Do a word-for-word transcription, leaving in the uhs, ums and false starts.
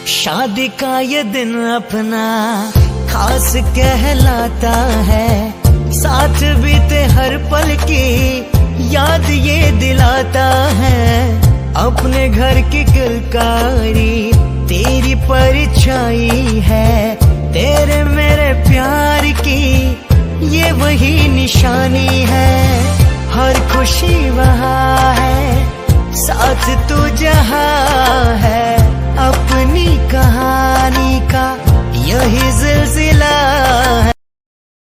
शादी का ये दिन अपना खास कहलाता है, साथ बीते हर पल की याद ये दिलाता है। अपने घर की किलकारी तेरी परछाई है, तेरे मेरे प्यार की ये वही निशानी है। हर खुशी वहाँ है, साथ तू जहाँ है, अपनी कहानी का यही सिलसिला है।